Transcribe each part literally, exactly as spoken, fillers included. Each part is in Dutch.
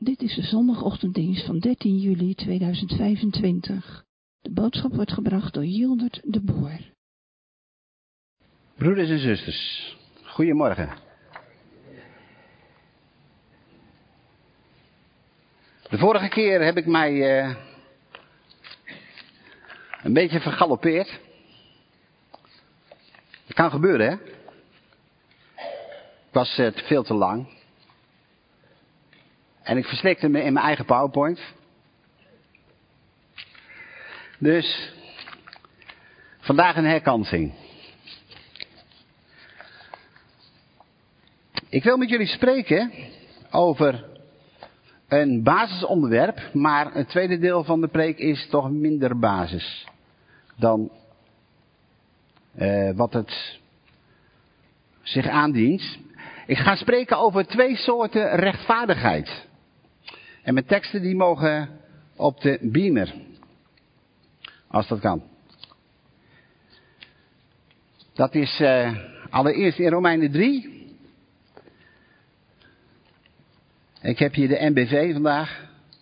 Dit is de zondagochtenddienst van dertien juli tweeduizend vijfentwintig. De boodschap wordt gebracht door Hildert de Boer. Broeders en zusters, goedemorgen. De vorige keer heb ik mij uh, een beetje vergalopeerd. Dat kan gebeuren, hè? Ik was uh, veel te lang. En ik verslikte me in mijn eigen PowerPoint. Dus vandaag een herkansing. Ik wil met jullie spreken over een basisonderwerp, maar het tweede deel van de preek is toch minder basis dan uh, wat het zich aandient. Ik ga spreken over twee soorten rechtvaardigheid. En mijn teksten die mogen op de beamer, als dat kan. Dat is uh, allereerst in Romeinen drie. Ik heb hier de N B V vandaag.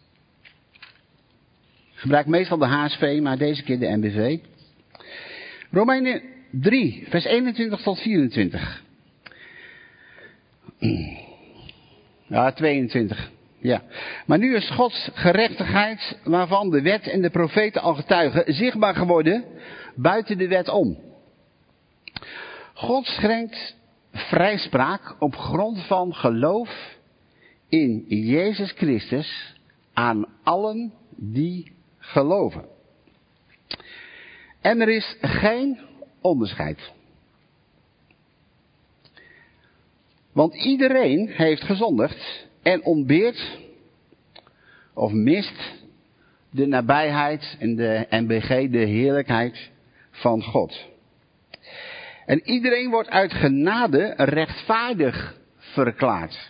Ik gebruik meestal de H S V, maar deze keer de N B V. Romeinen drie, vers eenentwintig tot vierentwintig. Ja, tweeëntwintig. Ja. Maar nu is Gods gerechtigheid, waarvan de wet en de profeten al getuigen, zichtbaar geworden buiten de wet om. God schenkt vrijspraak op grond van geloof in Jezus Christus aan allen die geloven. En er is geen onderscheid. Want iedereen heeft gezondigd en ontbeert of mist de nabijheid en de N B G, de heerlijkheid van God. En iedereen wordt uit genade rechtvaardig verklaard.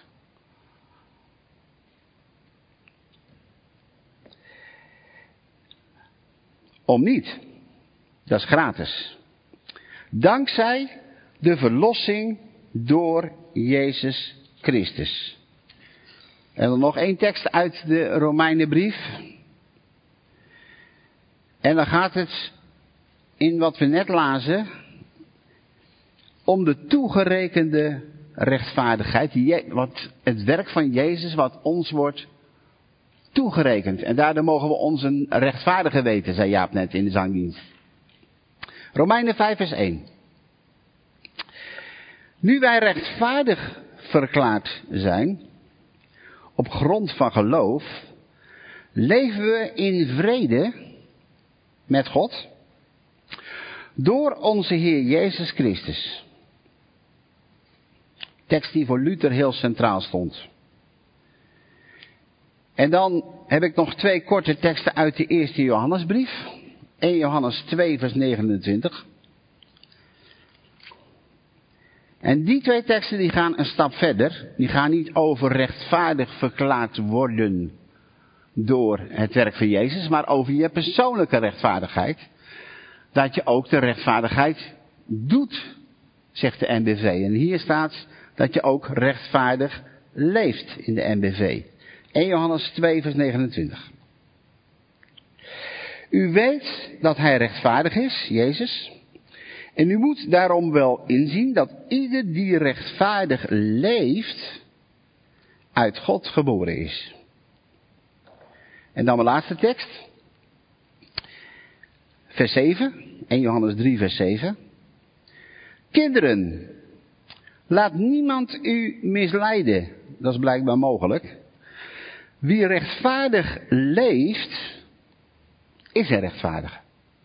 Om niet. Dat is gratis. Dankzij de verlossing door Jezus Christus. En dan nog één tekst uit de Romeinenbrief. En dan gaat het in wat we net lazen om de toegerekende rechtvaardigheid. Wat het werk van Jezus wat ons wordt toegerekend. En daardoor mogen we ons een rechtvaardige weten, zei Jaap net in de zangdienst. Romeinen vijf vers één. Nu wij rechtvaardig verklaard zijn, op grond van geloof, leven we in vrede met God, door onze Heer Jezus Christus. Tekst die voor Luther heel centraal stond. En dan heb ik nog twee korte teksten uit de eerste Johannesbrief. Eerste Johannes twee vers negenentwintig. En die twee teksten die gaan een stap verder. Die gaan niet over rechtvaardig verklaard worden door het werk van Jezus, maar over je persoonlijke rechtvaardigheid. Dat je ook de rechtvaardigheid doet, zegt de N B V. En hier staat dat je ook rechtvaardig leeft in de N B V. Eerste Johannes twee vers negenentwintig. U weet dat hij rechtvaardig is, Jezus. En u moet daarom wel inzien dat ieder die rechtvaardig leeft, uit God geboren is. En dan mijn laatste tekst. Vers zeven. Eerste Johannes drie vers zeven. Kinderen, laat niemand u misleiden. Dat is blijkbaar mogelijk. Wie rechtvaardig leeft, is een rechtvaardige.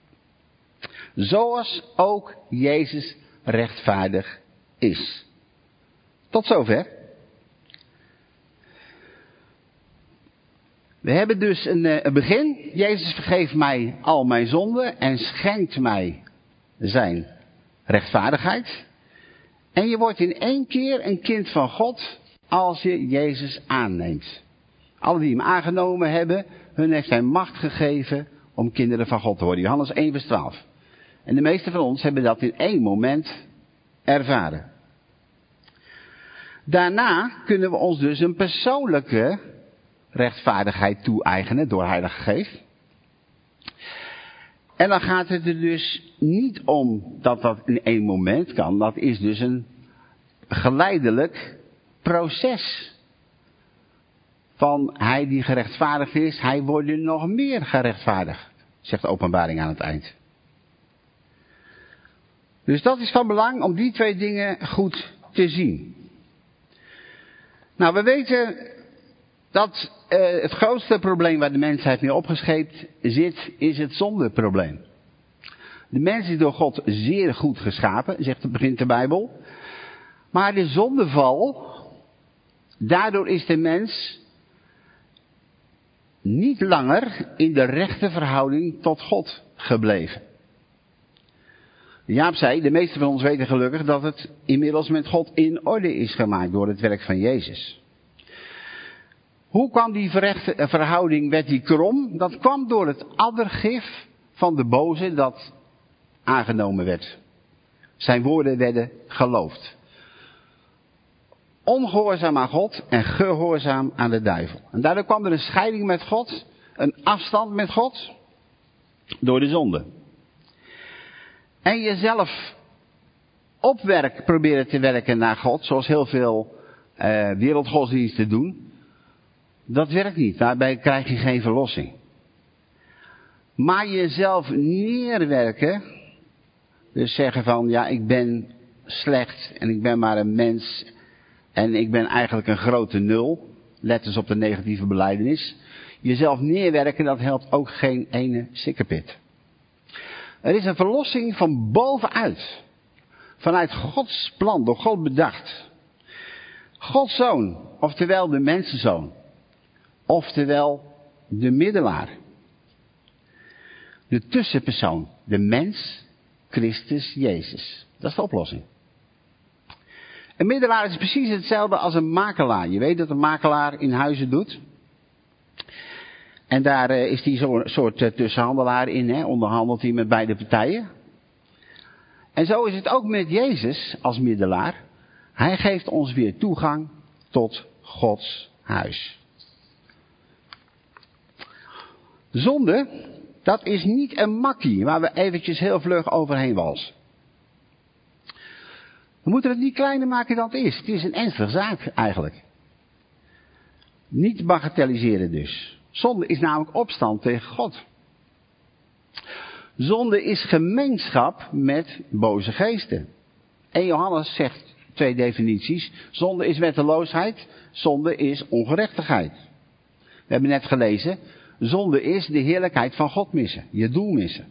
Zoals ook Jezus rechtvaardig is. Tot zover. We hebben dus een, een begin. Jezus vergeeft mij al mijn zonden en schenkt mij zijn rechtvaardigheid. En je wordt in één keer een kind van God als je Jezus aanneemt. Alle die hem aangenomen hebben, hun heeft hij macht gegeven om kinderen van God te worden. Johannes één vers twaalf. En de meesten van ons hebben dat in één moment ervaren. Daarna kunnen we ons dus een persoonlijke rechtvaardigheid toe-eigenen door Heilige Geest. En dan gaat het er dus niet om dat dat in één moment kan. Dat is dus een geleidelijk proces. Van hij die gerechtvaardigd is, hij wordt er nog meer gerechtvaardigd. Zegt de Openbaring aan het eind. Dus dat is van belang om die twee dingen goed te zien. Nou, we weten dat uh, het grootste probleem waar de mensheid mee opgescheept zit, is het zondeprobleem. De mens is door God zeer goed geschapen, zegt, begint de Bijbel. Maar de zondeval, daardoor is de mens niet langer in de rechte verhouding tot God gebleven. Jaap zei, de meesten van ons weten gelukkig dat het inmiddels met God in orde is gemaakt door het werk van Jezus. Hoe kwam die verrechte verhouding, werd die krom? Dat kwam door het addergif van de boze dat aangenomen werd. Zijn woorden werden geloofd. Ongehoorzaam aan God en gehoorzaam aan de duivel. En daardoor kwam er een scheiding met God, een afstand met God, door de zonde. En jezelf op werk proberen te werken naar God, zoals heel veel uh, wereldgodsdiensten doen, dat werkt niet. Daarbij krijg je geen verlossing. Maar jezelf neerwerken, dus zeggen van, ja, ik ben slecht en ik ben maar een mens en ik ben eigenlijk een grote nul, let eens op de negatieve belijdenis. Jezelf neerwerken, dat helpt ook geen ene sikkepit. Er is een verlossing van bovenuit. Vanuit Gods plan, door God bedacht. Gods zoon, oftewel de mensenzoon. Oftewel de middelaar. De tussenpersoon, de mens, Christus Jezus. Dat is de oplossing. Een middelaar is precies hetzelfde als een makelaar. Je weet dat een makelaar in huizen doet. En daar uh, is hij zo'n soort uh, tussenhandelaar in, hè? Onderhandelt hij met beide partijen. En zo is het ook met Jezus als middelaar. Hij geeft ons weer toegang tot Gods huis. Zonde, dat is niet een makkie waar we eventjes heel vlug overheen walsen. We moeten het niet kleiner maken dan het is. Het is een ernstige zaak eigenlijk. Niet bagatelliseren dus. Zonde is namelijk opstand tegen God. Zonde is gemeenschap met boze geesten. En Johannes zegt twee definities. Zonde is wetteloosheid. Zonde is ongerechtigheid. We hebben net gelezen. Zonde is de heerlijkheid van God missen. Je doel missen.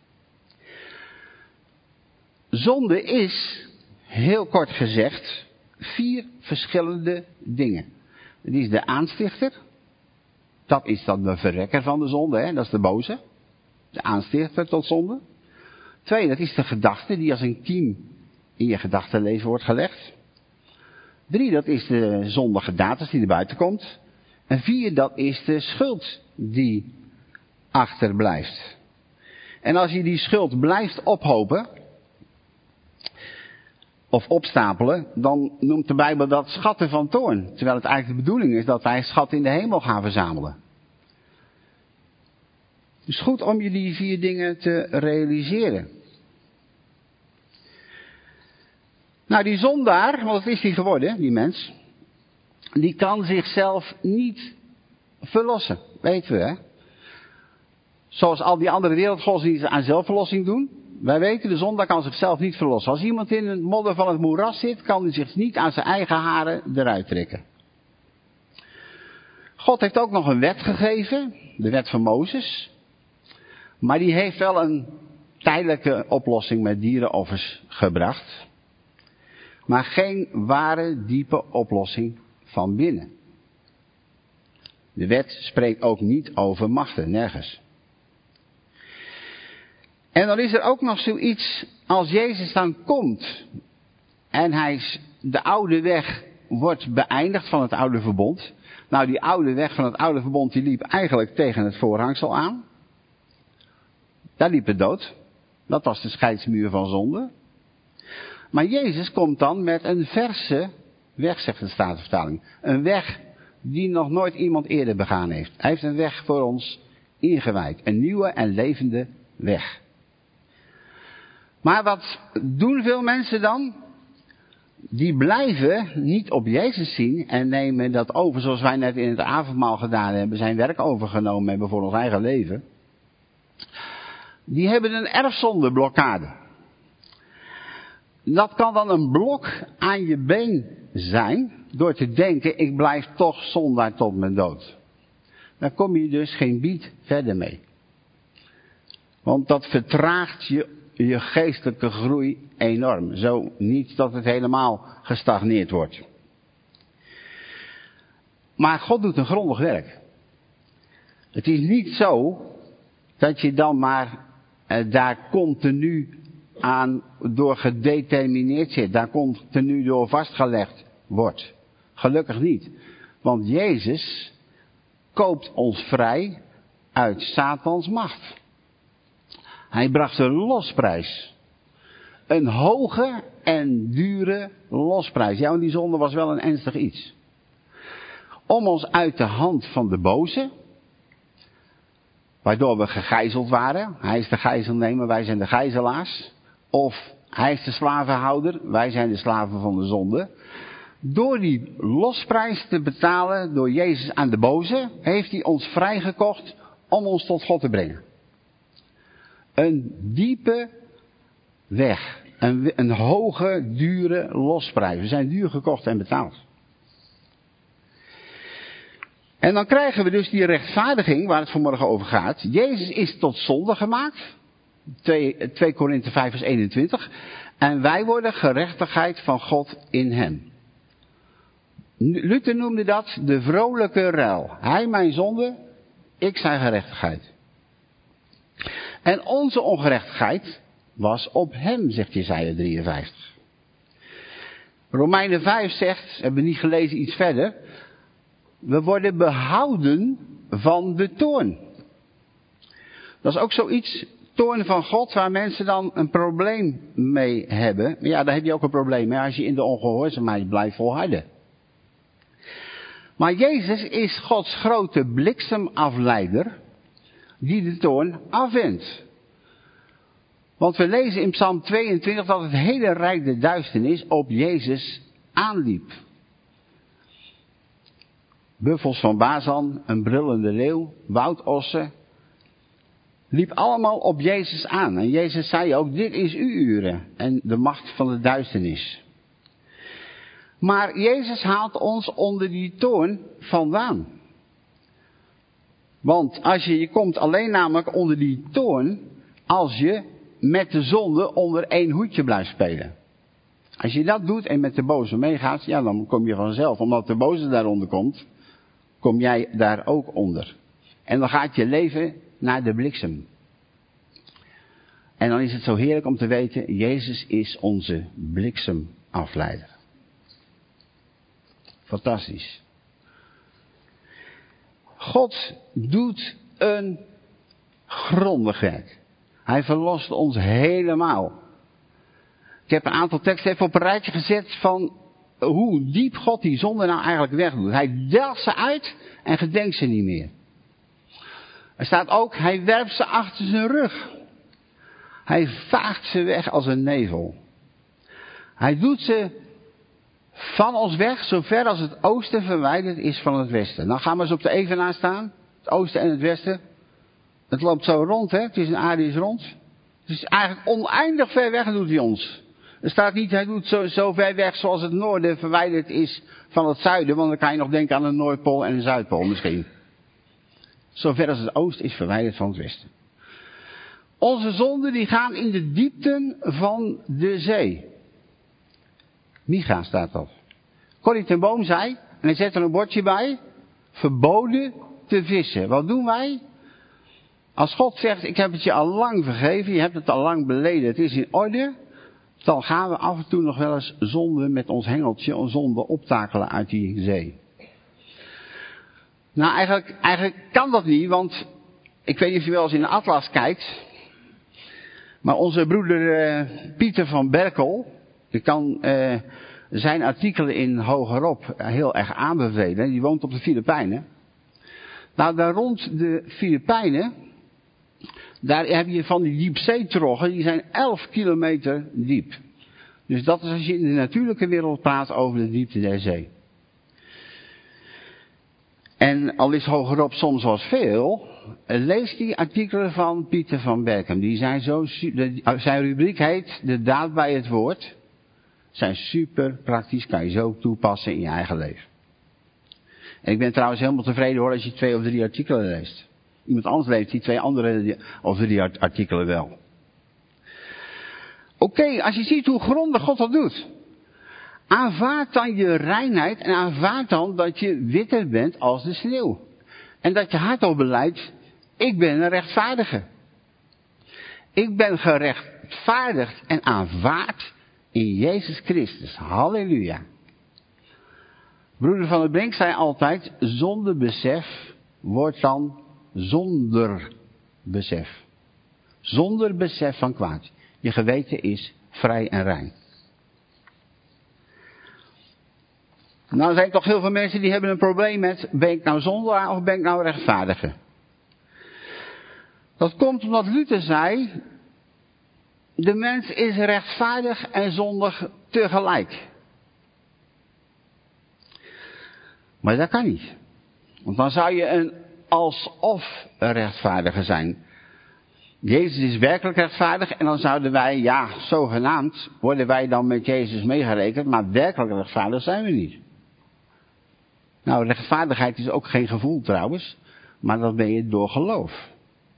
Zonde is, heel kort gezegd, vier verschillende dingen. Het is de aanstichter. Dat is dan de verrekker van de zonde, hè? Dat is de boze. De aanstichter tot zonde. Twee, dat is de gedachte die als een kiem in je gedachtenleven wordt gelegd. Drie, dat is de zondige daad die er buiten komt. En vier, dat is de schuld die achterblijft. En als je die schuld blijft ophopen, of opstapelen, dan noemt de Bijbel dat schatten van toorn. Terwijl het eigenlijk de bedoeling is dat wij schatten in de hemel gaan verzamelen. Het is goed om je die vier dingen te realiseren. Nou, die zondaar, want dat is die geworden, die mens, die kan zichzelf niet verlossen. Weten we, hè? Zoals al die andere wereldgodsdiensten aan zelfverlossing doen. Wij weten, de zondaar kan zichzelf niet verlossen. Als iemand in het modder van het moeras zit, kan hij zich niet aan zijn eigen haren eruit trekken. God heeft ook nog een wet gegeven, de wet van Mozes. Maar die heeft wel een tijdelijke oplossing met dierenoffers gebracht. Maar geen ware, diepe oplossing van binnen. De wet spreekt ook niet over machten, nergens. En dan is er ook nog zoiets, als Jezus dan komt en hij, de oude weg wordt beëindigd van het oude verbond. Nou, die oude weg van het oude verbond die liep eigenlijk tegen het voorhangsel aan. Daar liep het dood. Dat was de scheidsmuur van zonde. Maar Jezus komt dan met een verse weg, zegt de Statenvertaling. Een weg die nog nooit iemand eerder begaan heeft. Hij heeft een weg voor ons ingewijd. Een nieuwe en levende weg. Maar wat doen veel mensen dan? Die blijven niet op Jezus zien en nemen dat over zoals wij net in het avondmaal gedaan hebben. Zijn werk overgenomen hebben voor ons eigen leven. Die hebben een erfzondeblokkade. Dat kan dan een blok aan je been zijn. Door te denken, ik blijf toch zondaar tot mijn dood. Dan kom je dus geen biet verder mee. Want dat vertraagt je, je geestelijke groei enorm. Zo niet dat het helemaal gestagneerd wordt. Maar God doet een grondig werk. Het is niet zo dat je dan maar eh, daar continu aan door gedetermineerd zit. Daar continu door vastgelegd wordt. Gelukkig niet. Want Jezus koopt ons vrij uit Satans macht. Hij bracht een losprijs. Een hoge en dure losprijs. Ja, en die zonde was wel een ernstig iets. Om ons uit de hand van de boze, waardoor we gegijzeld waren. Hij is de gijzelnemer, wij zijn de gijzelaars. Of hij is de slavenhouder, wij zijn de slaven van de zonde. Door die losprijs te betalen door Jezus aan de boze, heeft hij ons vrijgekocht om ons tot God te brengen. Een diepe weg. Een, een hoge, dure losprijs. We zijn duur gekocht en betaald. En dan krijgen we dus die rechtvaardiging waar het vanmorgen over gaat. Jezus is tot zonde gemaakt. twee Korinthe vijf vers eenentwintig. En wij worden gerechtigheid van God in hem. Luther noemde dat de vrolijke ruil. Hij mijn zonde, ik zijn gerechtigheid. En onze ongerechtigheid was op hem, zegt Jesaja drieënvijftig. Romeinen vijf zegt, hebben we niet gelezen iets verder. We worden behouden van de toorn. Dat is ook zoiets, toorn van God, waar mensen dan een probleem mee hebben. Maar ja, daar heb je ook een probleem mee als je in de ongehoorzaamheid blijft volharden. Maar Jezus is Gods grote bliksemafleider die de toorn afwendt. Want we lezen in Psalm tweeëntwintig dat het hele rijk der duisternis op Jezus aanliep. Buffels van Bazan, een brullende leeuw, woudossen, liep allemaal op Jezus aan. En Jezus zei ook, dit is uw uren en de macht van de duisternis. Maar Jezus haalt ons onder die toorn vandaan. Want als je, je komt alleen namelijk onder die toorn als je met de zonde onder één hoedje blijft spelen. Als je dat doet en met de boze meegaat, ja dan kom je vanzelf. Omdat de boze daaronder komt, kom jij daar ook onder. En dan gaat je leven naar de bliksem. En dan is het zo heerlijk om te weten, Jezus is onze bliksemafleider. Fantastisch. God doet een grondig werk. Hij verlost ons helemaal. Ik heb een aantal teksten even op een rijtje gezet van hoe diep God die zonde nou eigenlijk wegdoet. Hij delft ze uit en gedenkt ze niet meer. Er staat ook, hij werpt ze achter zijn rug. Hij vaagt ze weg als een nevel. Hij doet ze van ons weg, zo ver als het oosten verwijderd is van het westen. Nou gaan we eens op de evenaar staan. Het oosten en het westen. Het loopt zo rond, hè. Het is een aarde is rond. Het is eigenlijk oneindig ver weg doet hij ons. Er staat niet, hij doet zo, zo ver weg zoals het noorden verwijderd is van het zuiden. Want dan kan je nog denken aan een Noordpool en een Zuidpool misschien. Zo ver als het oosten is verwijderd van het westen. Onze zonden die gaan in de diepten van de zee. Micha staat dat. Corrie ten Boom zei, en hij zet er een bordje bij, verboden te vissen. Wat doen wij? Als God zegt, ik heb het je al lang vergeven, je hebt het al lang beleden, het is in orde, dan gaan we af en toe nog wel eens zonde met ons hengeltje, een zonde optakelen uit die zee. Nou, eigenlijk, eigenlijk kan dat niet, want ik weet niet of je wel eens in de atlas kijkt, maar onze broeder uh, Pieter van Berkel, die kan uh, zijn artikelen in Hogerop heel erg aanbevelen. Die woont op de Filipijnen. Nou, daar rond de Filipijnen, daar heb je van die diepzeetroggen, die zijn elf kilometer diep. Dus dat is als je in de natuurlijke wereld praat over de diepte der zee. En al is Hogerop soms wat veel, lees die artikelen van Pieter van Berchem. Die zijn zo, zijn rubriek heet De daad bij het woord. Zijn super praktisch, kan je zo toepassen in je eigen leven. En ik ben trouwens helemaal tevreden hoor als je twee of drie artikelen leest. Iemand anders leest die twee andere of drie artikelen wel. Oké, okay, als je ziet hoe grondig God dat doet. Aanvaard dan je reinheid en aanvaard dan dat je witter bent als de sneeuw. En dat je hardop beleidt, ik ben een rechtvaardige. Ik ben gerechtvaardigd en aanvaard in Jezus Christus. Halleluja. Broeder van der Brink zei altijd, zonder besef wordt dan zonder besef. Zonder besef van kwaad. Je geweten is vrij en rein. Nou zijn toch heel veel mensen die hebben een probleem met, ben ik nou zondaar of ben ik nou rechtvaardige? Dat komt omdat Luther zei, de mens is rechtvaardig en zondig tegelijk. Maar dat kan niet. Want dan zou je een alsof rechtvaardige zijn. Jezus is werkelijk rechtvaardig en dan zouden wij, ja, zogenaamd, worden wij dan met Jezus meegerekend, maar werkelijk rechtvaardig zijn we niet. Nou, rechtvaardigheid is ook geen gevoel trouwens, maar dat ben je door geloof.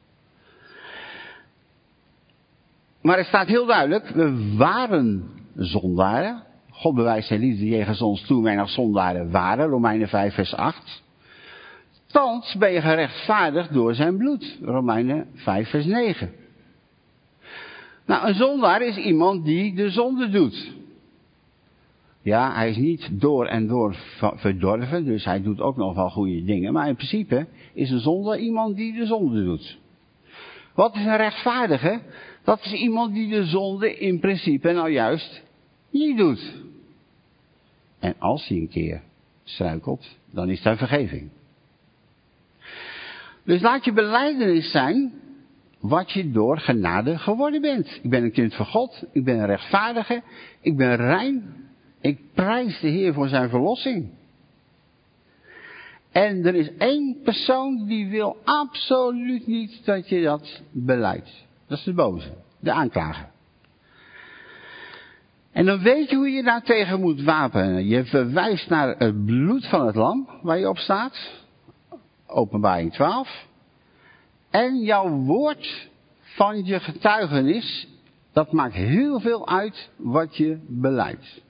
Maar er staat heel duidelijk, we waren zondaren. God bewijst zijn liefde jegens ons toen wij nog zondaren waren, Romeinen vijf vers acht. Thans ben je gerechtvaardigd door zijn bloed, Romeinen vijf vers negen. Nou, een zondaar is iemand die de zonde doet. Ja, hij is niet door en door verdorven, dus hij doet ook nog wel goede dingen. Maar in principe is een zondaar iemand die de zonde doet. Wat is een rechtvaardige? Dat is iemand die de zonde in principe nou juist niet doet. En als hij een keer struikelt, dan is daar vergeving. Dus laat je belijdenis zijn wat je door genade geworden bent. Ik ben een kind van God, ik ben een rechtvaardige, ik ben rein. Ik prijs de Heer voor zijn verlossing. En er is één persoon die wil absoluut niet dat je dat beleidt. Dat is de boze, de aanklager. En dan weet je hoe je daar tegen moet wapenen. Je verwijst naar het bloed van het lam, waar je op staat. Openbaring twaalf. En jouw woord van je getuigenis, dat maakt heel veel uit wat je beleidt.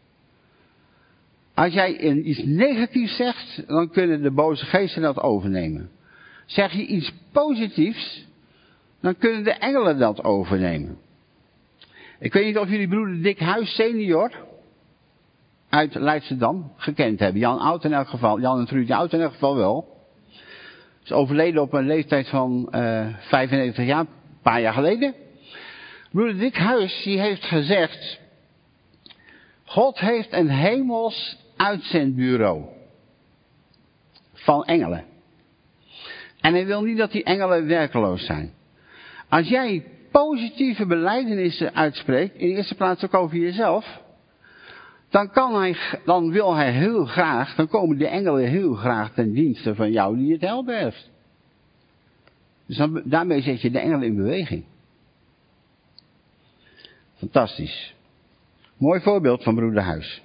Als jij iets negatiefs zegt, dan kunnen de boze geesten dat overnemen. Zeg je iets positiefs, dan kunnen de engelen dat overnemen. Ik weet niet of jullie broeder Dick Huis senior uit Leidschendam gekend hebben. Jan Oud in elk geval, Jan en Trudy Oud in elk geval wel. Is overleden op een leeftijd van uh, vijfennegentig jaar, een paar jaar geleden. Broeder Dick Huis, die heeft gezegd, God heeft een hemels uitzendbureau van engelen. En hij wil niet dat die engelen werkeloos zijn. Als jij positieve belijdenissen uitspreekt, in de eerste plaats ook over jezelf, dan, kan hij, dan wil hij heel graag, dan komen de engelen heel graag ten dienste van jou die het helpt. Dus dan, daarmee zet je de engelen in beweging. Fantastisch. Mooi voorbeeld van broeder Huis.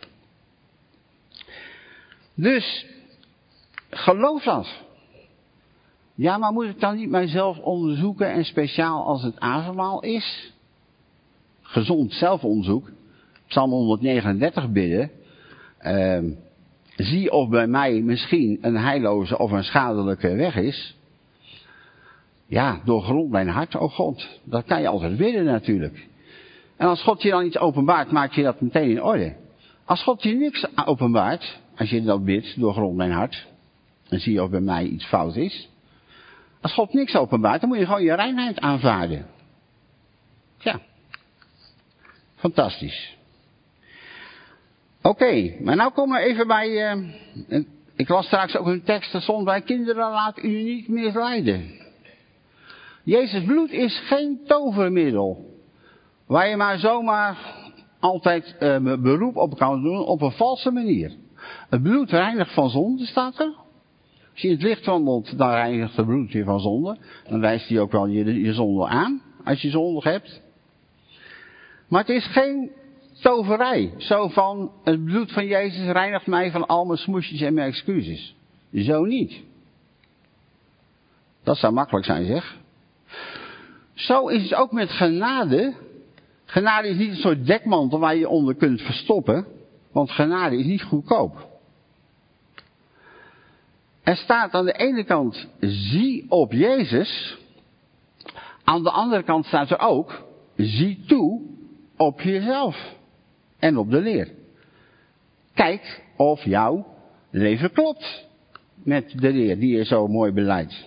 Dus, geloof dat. Ja, maar moet ik dan niet mijzelf onderzoeken en speciaal als het avondmaal is? Gezond zelfonderzoek. Psalm honderdnegenendertig bidden. Uh, zie of bij mij misschien een heilloze of een schadelijke weg is. Ja, doorgrond mijn hart, o God. Dat kan je altijd bidden natuurlijk. En als God je dan iets openbaart, maak je dat meteen in orde. Als God je niks openbaart, als je dat bidt, doorgrond mijn hart, dan zie je of bij mij iets fout is. Als God niks openbaart, dan moet je gewoon je reinheid aanvaarden. Ja. Fantastisch. Oké, okay, maar nou komen we even bij... Uh, ik las straks ook een tekst, er stond bij: kinderen, laat u niet misleiden. Jezus bloed is geen tovermiddel. Waar je maar zomaar altijd uh, beroep op kan doen op een valse manier. Het bloed reinigt van zonde, staat er. Als je in het licht wandelt, dan reinigt het bloed je van zonde. Dan wijst hij ook wel je, je zonde aan, als je zondig hebt. Maar het is geen toverij. Zo van, het bloed van Jezus reinigt mij van al mijn smoesjes en mijn excuses. Zo niet. Dat zou makkelijk zijn, zeg. Zo is het ook met genade. Genade is niet een soort dekmantel waar je onder kunt verstoppen. Want genade is niet goedkoop. Er staat aan de ene kant, zie op Jezus. Aan de andere kant staat er ook, zie toe op jezelf. En op de leer. Kijk of jouw leven klopt met de leer die je zo mooi beleidt.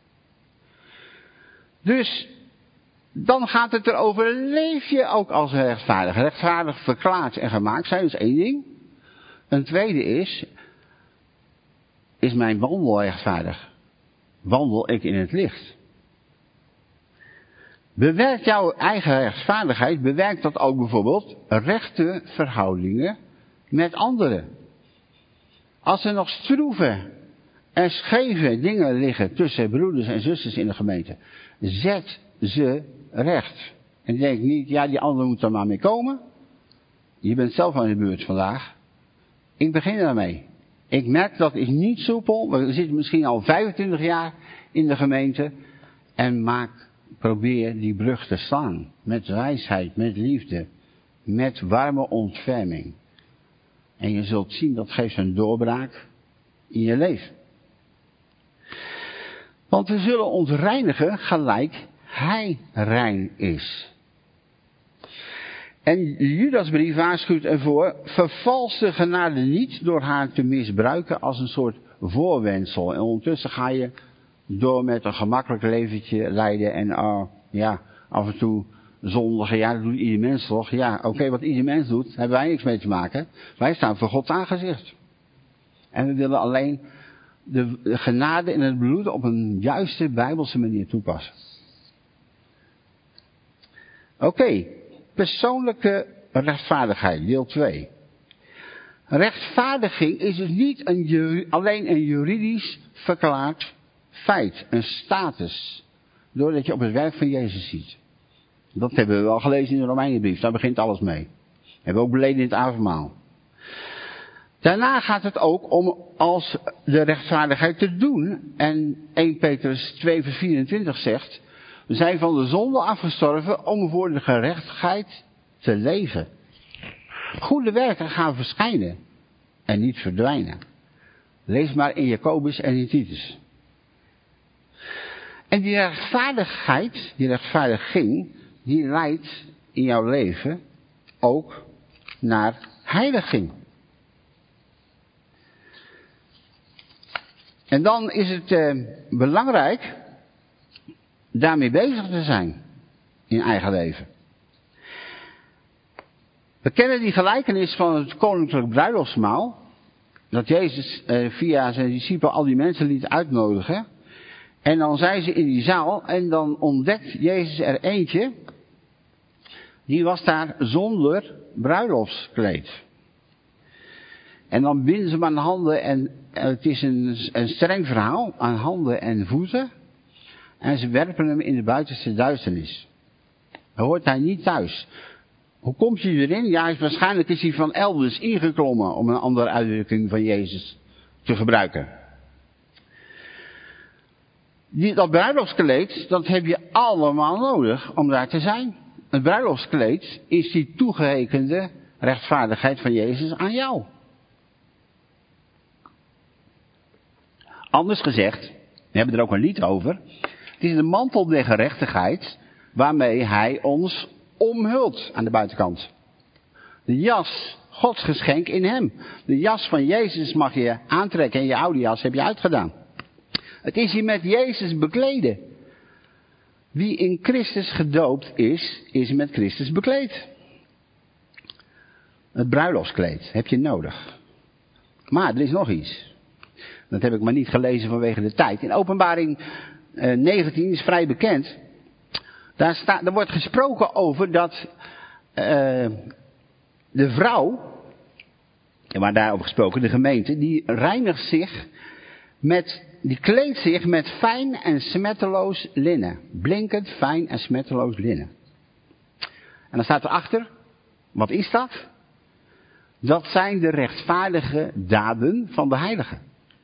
Dus dan gaat het erover, leef je ook als rechtvaardig. Rechtvaardig verklaard en gemaakt zijn, dat is één ding. Een tweede is, is mijn wandel rechtvaardig? Wandel ik in het licht? Bewerkt jouw eigen rechtvaardigheid, bewerkt dat ook bijvoorbeeld rechte verhoudingen met anderen. Als er nog stroeve en scheve dingen liggen tussen broeders en zusters in de gemeente, zet ze recht. En denk niet, ja, die ander moet er maar mee komen. Je bent zelf aan de beurt vandaag. Ik begin daarmee. Ik merk dat is niet soepel. We zitten misschien al vijfentwintig jaar in de gemeente. En maak, probeer die brug te slaan. Met wijsheid, met liefde. Met warme ontferming. En je zult zien, dat geeft een doorbraak in je leven. Want we zullen ons reinigen gelijk Hij rein is. En de Judasbrief waarschuwt ervoor, vervals de genade niet door haar te misbruiken als een soort voorwendsel. En ondertussen ga je door met een gemakkelijk leventje leiden en uh, ja, af en toe zondigen. Ja, dat doet ieder mens toch? Ja, oké, okay, wat ieder mens doet, hebben wij niks mee te maken. Wij staan voor Gods aangezicht. En we willen alleen de genade en het bloed op een juiste bijbelse manier toepassen. Oké, okay, persoonlijke rechtvaardigheid, deel twee. Rechtvaardiging is dus niet een, alleen een juridisch verklaard feit, een status, doordat je op het werk van Jezus ziet. Dat hebben we wel gelezen in de Romeinenbrief, daar begint alles mee. Hebben we ook beleden in het avondmaal. Daarna gaat het ook om als de rechtvaardigheid te doen. En eerste Petrus twee vers vierentwintig zegt, we zijn van de zonde afgestorven om voor de gerechtigheid te leven. Goede werken gaan verschijnen en niet verdwijnen. Lees maar in Jacobus en in Titus. En die rechtvaardigheid, die rechtvaardiging, die leidt in jouw leven ook naar heiliging. En dan is het eh, belangrijk daarmee bezig te zijn in eigen leven. We kennen die gelijkenis van het koninklijk bruiloftsmaal. Dat Jezus eh, via zijn discipelen al die mensen liet uitnodigen. En dan zijn ze in die zaal en dan ontdekt Jezus er eentje. Die was daar zonder bruiloftskleed. En dan binden ze hem aan handen en het is een, een streng verhaal aan handen en voeten. En ze werpen hem in de buitenste duisternis. Hij hoort daar niet thuis. Hoe komt hij erin? Ja, waarschijnlijk is hij van elders ingeklommen om een andere uitdrukking van Jezus te gebruiken. Die, dat bruiloftskleed, dat heb je allemaal nodig om daar te zijn. Het bruiloftskleed is die toegerekende rechtvaardigheid van Jezus aan jou. Anders gezegd, we hebben er ook een lied over. Het is de mantel der gerechtigheid waarmee hij ons omhult aan de buitenkant. De jas, Gods geschenk in hem. De jas van Jezus mag je aantrekken en je oude jas heb je uitgedaan. Het is je met Jezus bekleden. Wie in Christus gedoopt is, is met Christus bekleed. Het bruiloftskleed heb je nodig. Maar er is nog iets. Dat heb ik maar niet gelezen vanwege de tijd. In Openbaring uh, negentien is vrij bekend. Daar, staat, daar wordt gesproken over dat uh, de vrouw, en waar daarover gesproken, de gemeente, die reinigt zich met, die kleedt zich met fijn en smetteloos linnen. Blinkend, fijn en smetteloos linnen. En dan staat erachter, wat is dat? Dat zijn de rechtvaardige daden van de heiligen.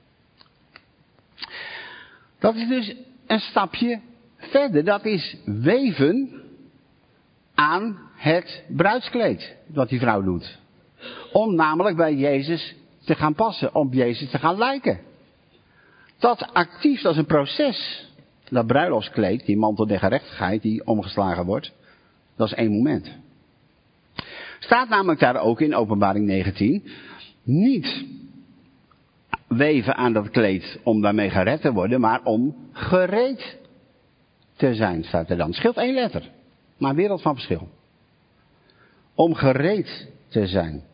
Dat is dus een stapje verder. Dat is weven aan het bruidskleed wat die vrouw doet. Om namelijk bij Jezus te gaan passen. Om Jezus te gaan lijken. Dat actief, dat is een proces. Dat bruiloftskleed, die mantel der gerechtigheid die omgeslagen wordt. Dat is één moment. Staat namelijk daar ook in Openbaring negentien. Niet weven aan dat kleed om daarmee gered te worden. Maar om gereed te zijn, staat er dan. Scheelt één letter. Maar een wereld van verschil. Om gereed te zijn.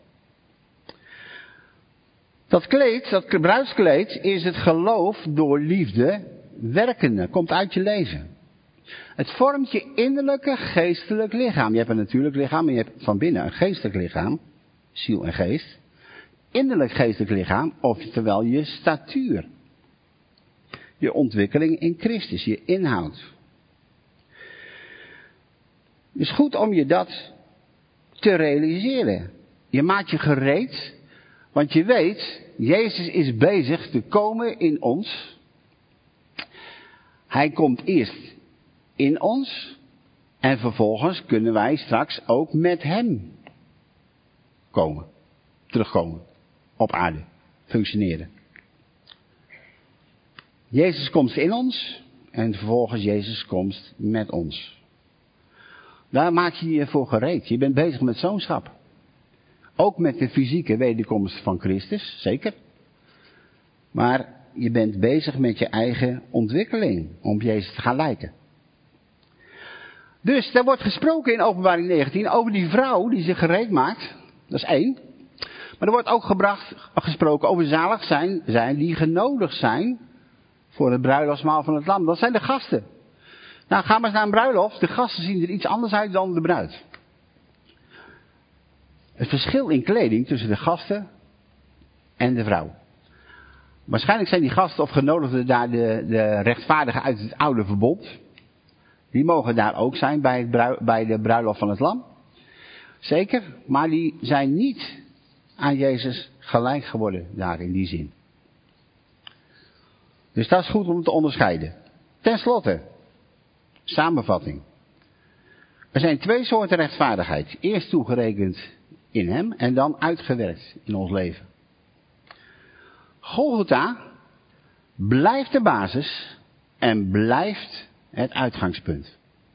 Dat kleed, dat bruidskleed, is het geloof door liefde werkende. Komt uit je leven. Het vormt je innerlijke geestelijk lichaam. Je hebt een natuurlijk lichaam, maar je hebt van binnen een geestelijk lichaam. Ziel en geest. Innerlijk geestelijk lichaam, oftewel je statuur. Je ontwikkeling in Christus, je inhoud. Het is goed om je dat te realiseren. Je maakt je gereed, want je weet, Jezus is bezig te komen in ons. Hij komt eerst in ons en vervolgens kunnen wij straks ook met hem komen, terugkomen, op aarde, functioneren. Jezus komt in ons en vervolgens Jezus komt met ons. Daar maak je je voor gereed. Je bent bezig met zoonschap. Ook met de fysieke wederkomst van Christus, zeker. Maar je bent bezig met je eigen ontwikkeling om op Jezus te gaan lijken. Dus daar wordt gesproken in Openbaring negentien over die vrouw die zich gereed maakt. Dat is één. Maar er wordt ook gebracht, gesproken over zalig zijn, zijn die genodigd zijn voor het bruiloftsmaal van het lam. Dat zijn de gasten. Nou, ga maar eens naar een bruiloft. De gasten zien er iets anders uit dan de bruid. Het verschil in kleding tussen de gasten en de vrouw. Waarschijnlijk zijn die gasten of genodigden daar de, de rechtvaardigen uit het oude verbond. Die mogen daar ook zijn bij, het brui, bij de bruiloft van het lam. Zeker, maar die zijn niet aan Jezus gelijk geworden daar in die zin. Dus dat is goed om te onderscheiden. Ten slotte, samenvatting. Er zijn twee soorten rechtvaardigheid. Eerst toegerekend in hem en dan uitgewerkt in ons leven. Golgotha blijft de basis en blijft het uitgangspunt.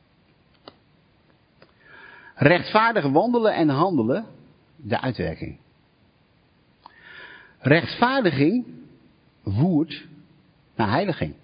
Rechtvaardig wandelen en handelen, de uitwerking. Rechtvaardiging voert naar heiliging.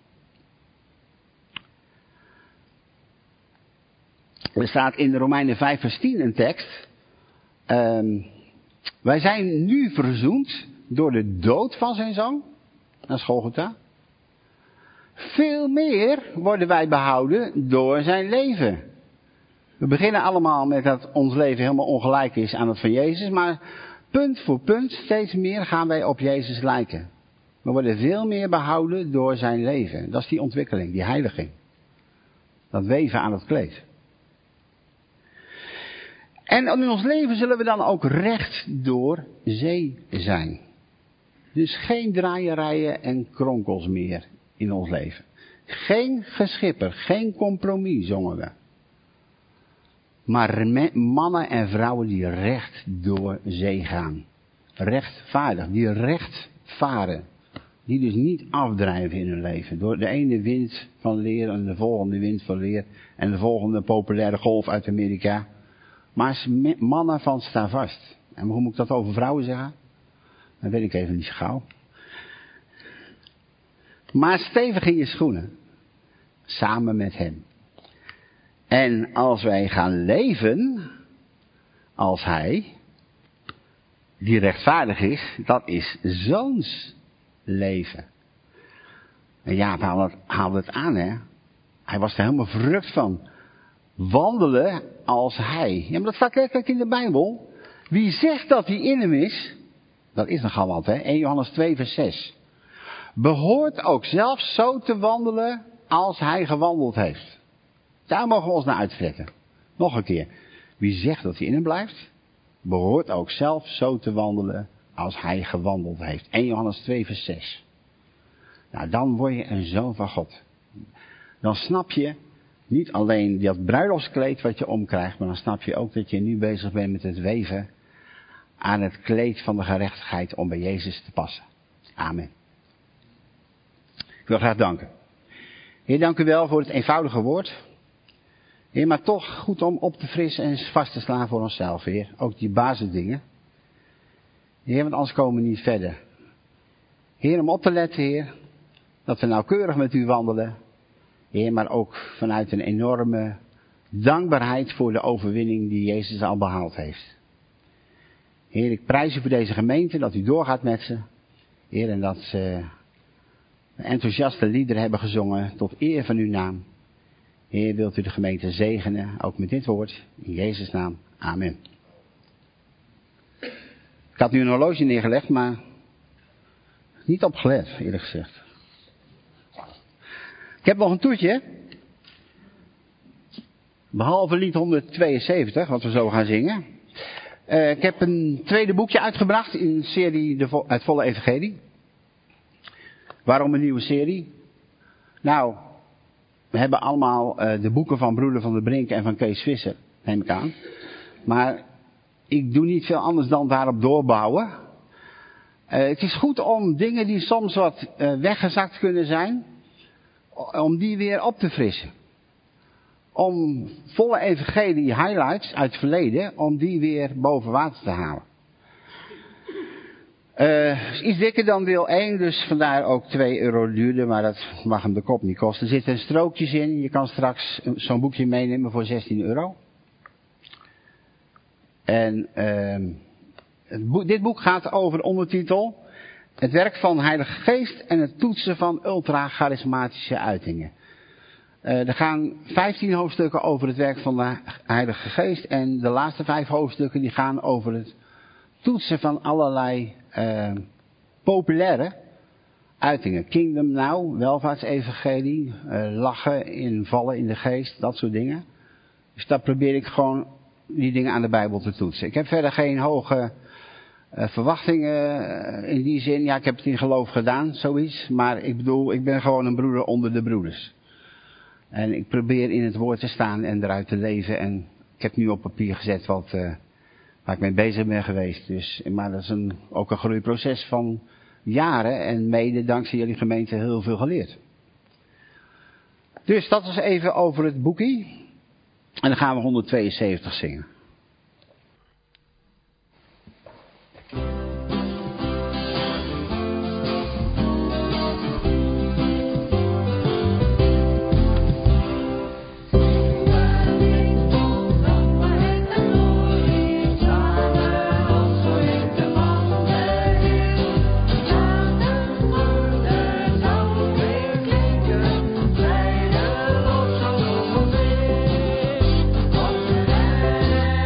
Er staat in Romeinen vijf vers tien een tekst. Um, wij zijn nu verzoend door de dood van zijn zoon. Dat is Golgotha. Veel meer worden wij behouden door zijn leven. We beginnen allemaal met dat ons leven helemaal ongelijk is aan het van Jezus. Maar punt voor punt steeds meer gaan wij op Jezus lijken. We worden veel meer behouden door zijn leven. Dat is die ontwikkeling, die heiliging. Dat weven aan het kleed. En in ons leven zullen we dan ook recht door zee zijn. Dus geen draaierijen en kronkels meer in ons leven. Geen geschipper, geen compromis zongen we. Maar mannen en vrouwen die recht door zee gaan. Rechtvaardig, die recht varen. Die dus niet afdrijven in hun leven. Door de ene wind van leer en de volgende wind van leer. En de volgende populaire golf uit Amerika. Maar mannen van sta vast. En hoe moet ik dat over vrouwen zeggen? Dat weet ik even niet zo gauw. Maar stevig in je schoenen. Samen met hem. En als wij gaan leven als hij, die rechtvaardig is, dat is zoons leven. En Jaap haalde het, haalde het aan, hè. Hij was er helemaal verrukt van. Wandelen als hij. Ja, maar dat staat letterlijk in de Bijbel. Wie zegt dat hij in hem is, dat is nogal wat, hè. Eerste Johannes twee vers zes. Behoort ook zelf zo te wandelen als hij gewandeld heeft. Daar mogen we ons naar uittrekken. Nog een keer. Wie zegt dat hij in hem blijft, behoort ook zelf zo te wandelen als hij gewandeld heeft. Eerste Johannes twee vers zes. Nou, dan word je een zoon van God. Dan snap je niet alleen dat bruiloftskleed wat je omkrijgt, maar dan snap je ook dat je nu bezig bent met het weven aan het kleed van de gerechtigheid om bij Jezus te passen. Amen. Ik wil graag danken. Heer, dank u wel voor het eenvoudige woord. Heer, maar toch goed om op te frissen en vast te slaan voor onszelf, Heer. Ook die basisdingen. Heer, want anders komen we niet verder. Heer, om op te letten, Heer, dat we nauwkeurig met u wandelen. Heer, maar ook vanuit een enorme dankbaarheid voor de overwinning die Jezus al behaald heeft. Heer, ik prijs u voor deze gemeente, dat u doorgaat met ze. Heer, en dat ze enthousiaste liederen hebben gezongen tot eer van uw naam. Heer, wilt u de gemeente zegenen, ook met dit woord, in Jezus' naam. Amen. Ik had nu een horloge neergelegd, maar niet opgelet, eerlijk gezegd. Ik heb nog een toetje. Behalve lied honderdtweeënzeventig, wat we zo gaan zingen. Uh, ik heb een tweede boekje uitgebracht in de serie de Vo- Het Volle Evangelie. Waarom een nieuwe serie? Nou, we hebben allemaal uh, de boeken van Broeder van der Brink en van Kees Visser, neem ik aan. Maar ik doe niet veel anders dan daarop doorbouwen. Uh, het is goed om dingen die soms wat uh, weggezakt kunnen zijn, om die weer op te frissen. Om volle evangelie highlights uit het verleden, om die weer boven water te halen. Uh, is iets dikker dan deel één, dus vandaar ook twee euro duurder, maar dat mag hem de kop niet kosten. Er zitten strookjes in, je kan straks zo'n boekje meenemen voor zestien euro. En uh, het boek, dit boek gaat over de ondertitel: Het werk van de Heilige Geest en het toetsen van ultra-charismatische uitingen. Uh, er gaan vijftien hoofdstukken over het werk van de Heilige Geest. En de laatste vijf hoofdstukken die gaan over het toetsen van allerlei uh, populaire uitingen. Kingdom Now, welvaartsevangelie, uh, lachen, invallen in de geest, dat soort dingen. Dus daar probeer ik gewoon die dingen aan de Bijbel te toetsen. Ik heb verder geen hoge uh, verwachtingen uh, in die zin. Ja, ik heb het in geloof gedaan, zoiets. Maar ik bedoel, ik ben gewoon een broeder onder de broeders. En ik probeer in het woord te staan en eruit te leven. En ik heb nu op papier gezet wat, uh, waar ik mee bezig ben geweest. Dus, maar dat is een, ook een groeiproces van jaren. En mede dankzij jullie gemeente heel veel geleerd. Dus dat was even over het boekie. En dan gaan we honderdtweeënzeventig zingen. Thank you.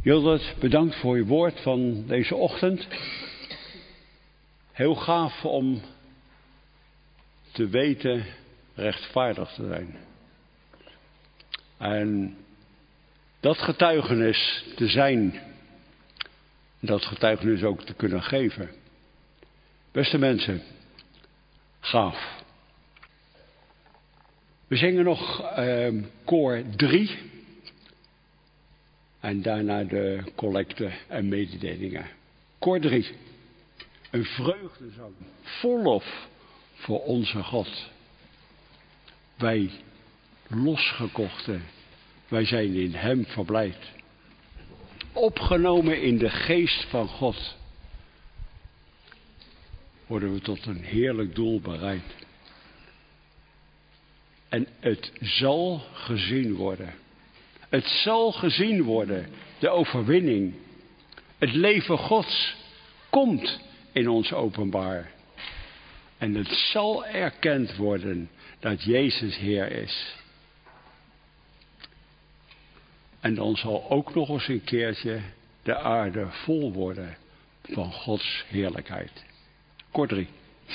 Hildert, bedankt voor je woord van deze ochtend. Heel gaaf om te weten rechtvaardig te zijn. En dat getuigenis te zijn. Dat getuigenis ook te kunnen geven. Beste mensen, gaaf. We zingen nog eh, koor drie. En daarna de collecte en mededelingen. Koor drie. Een vreugdezang. Vol lof voor onze God. Wij losgekochten. Wij zijn in hem verblijd. Opgenomen in de geest van God. Worden we tot een heerlijk doel bereid. En het zal gezien worden. Het zal gezien worden. De overwinning. Het leven Gods komt in ons openbaar. En het zal erkend worden dat Jezus Heer is. En dan zal ook nog eens een keertje de aarde vol worden van Gods heerlijkheid. Koor drie.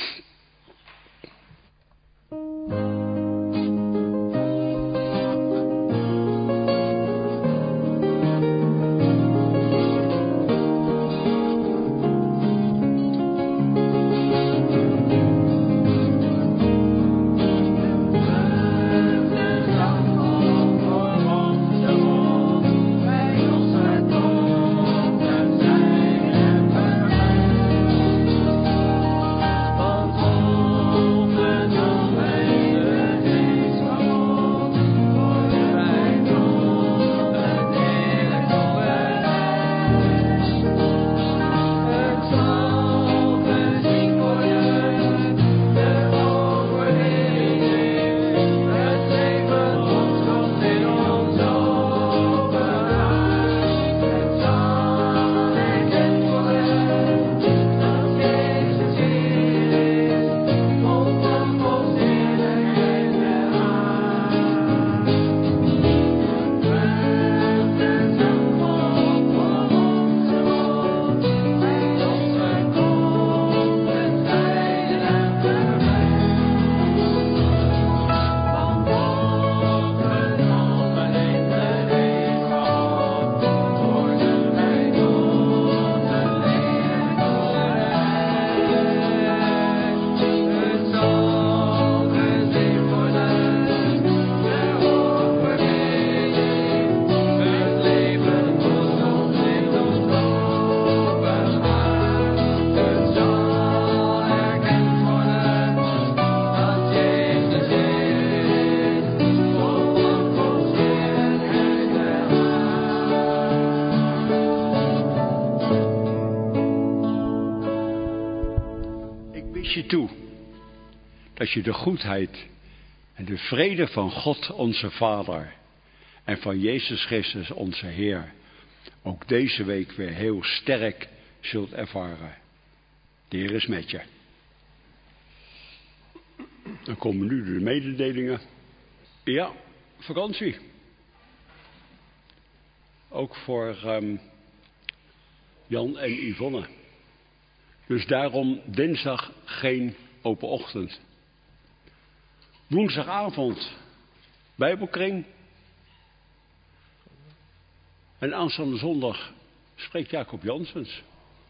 Je toe dat je de goedheid en de vrede van God onze Vader en van Jezus Christus onze Heer ook deze week weer heel sterk zult ervaren. De Heer is met je. Dan komen nu de mededelingen. Ja, vakantie. Ook voor um, Jan en Yvonne. Dus daarom dinsdag geen open ochtend. Woensdagavond Bijbelkring. En aanstaande zondag spreekt Jacob Janssens.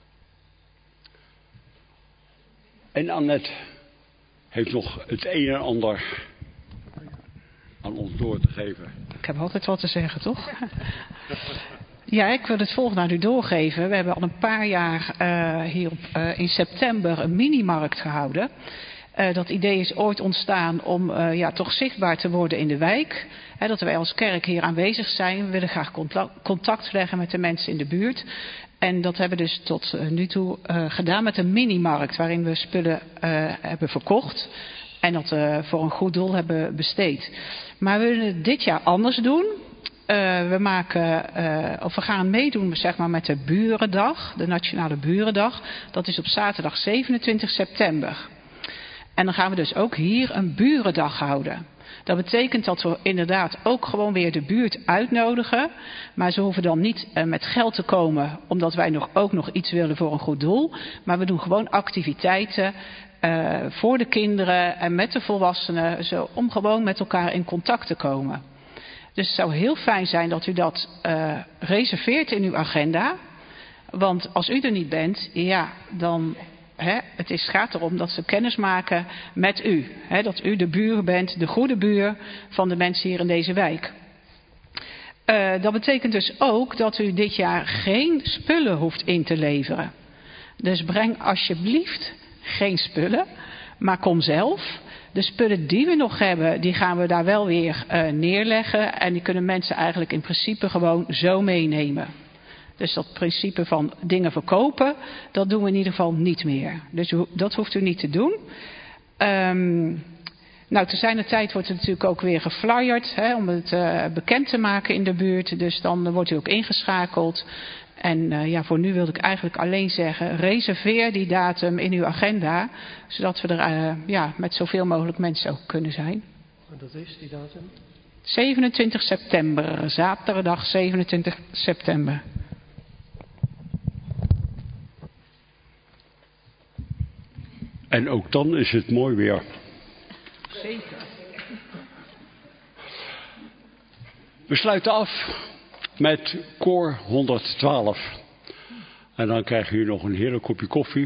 En Annette heeft nog het een en ander aan ons door te geven. Ik heb altijd wat te zeggen, toch? Ja, ik wil het volgende aan u doorgeven. We hebben al een paar jaar uh, hier op, uh, in september een minimarkt gehouden. Uh, dat idee is ooit ontstaan om uh, ja, toch zichtbaar te worden in de wijk. He, dat wij als kerk hier aanwezig zijn. We willen graag contact leggen met de mensen in de buurt. En dat hebben we dus tot uh, nu toe uh, gedaan met een minimarkt. Waarin we spullen uh, hebben verkocht. En dat uh, voor een goed doel hebben besteed. Maar we willen het dit jaar anders doen. Uh, we, maken, uh, of we gaan meedoen zeg maar, met de Burendag. De Nationale Burendag. Dat is op zaterdag zevenentwintig september. En dan gaan we dus ook hier een Burendag houden. Dat betekent dat we inderdaad ook gewoon weer de buurt uitnodigen. Maar ze hoeven dan niet uh, met geld te komen, omdat wij nog, ook nog iets willen voor een goed doel. Maar we doen gewoon activiteiten uh, voor de kinderen en met de volwassenen, zo, om gewoon met elkaar in contact te komen. Dus het zou heel fijn zijn dat u dat uh, reserveert in uw agenda. Want als u er niet bent, ja, dan... He, het is, gaat erom dat ze kennis maken met u. He, dat u de buur bent, de goede buur van de mensen hier in deze wijk. Uh, dat betekent dus ook dat u dit jaar geen spullen hoeft in te leveren. Dus breng alsjeblieft geen spullen, maar kom zelf. De spullen die we nog hebben, die gaan we daar wel weer uh, neerleggen. En die kunnen mensen eigenlijk in principe gewoon zo meenemen. Dus dat principe van dingen verkopen, dat doen we in ieder geval niet meer. Dus dat hoeft u niet te doen. Um, nou, te zijner tijd wordt het natuurlijk ook weer geflyerd, hè, om het uh, bekend te maken in de buurt. Dus dan wordt u ook ingeschakeld. En uh, ja, voor nu wilde ik eigenlijk alleen zeggen, reserveer die datum in uw agenda, zodat we er uh, ja, met zoveel mogelijk mensen ook kunnen zijn. En dat is die datum? zevenentwintig september, zaterdag zevenentwintig september. En ook dan is het mooi weer. Zeker. We sluiten af met koor honderdtwaalf. En dan krijgen jullie nog een heerlijk kopje koffie.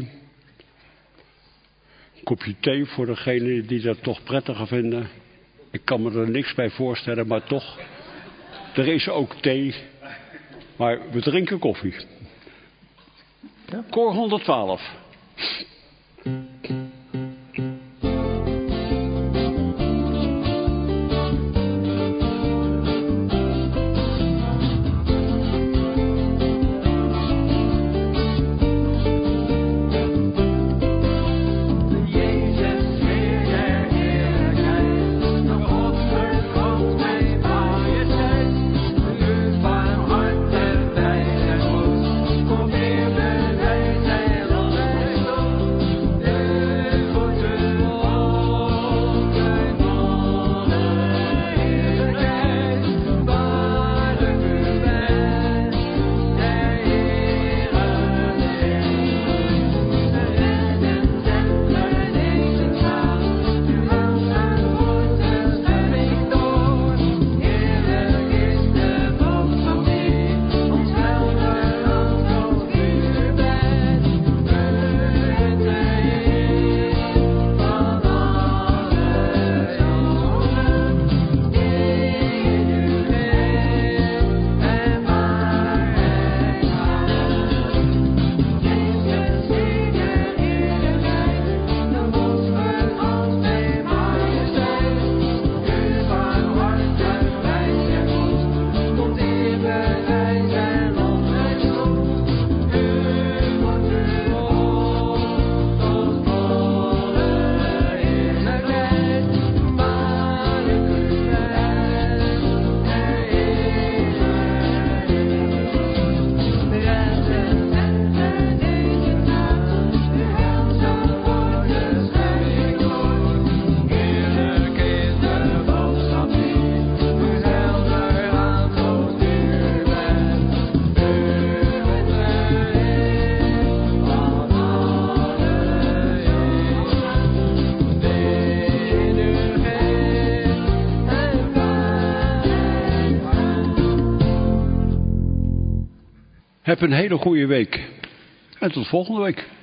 Een kopje thee voor degenen die dat toch prettiger vinden. Ik kan me er niks bij voorstellen, maar toch. Er is ook thee. Maar we drinken koffie. Koor honderdtwaalf. Heb een hele goede week. En tot volgende week.